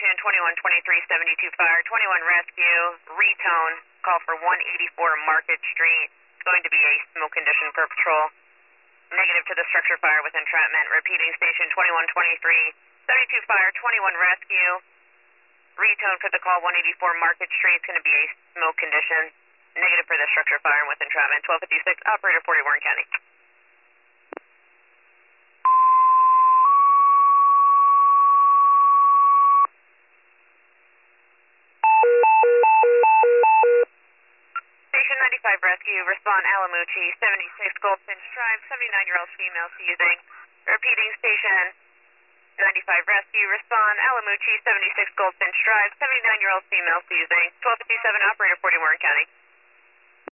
Station 212372 Fire, 21 Rescue, retone, call for 184 Market Street. It's going to be a smoke condition per patrol. Negative to the structure fire with entrapment. Repeating Station 212372 Fire, 21 Rescue, retone for the call 184 Market Street. It's going to be a smoke condition. Negative for the structure fire with entrapment. 1256, operator 40 Warren County. Station 95 Rescue, respond Alamucci, 76 Goldfinch Drive, 79-year-old female seizing. Repeating Station 95 Rescue, respond Alamucci, 76 Goldfinch Drive, 79-year-old female seizing. 1257, operator 40 Warren County.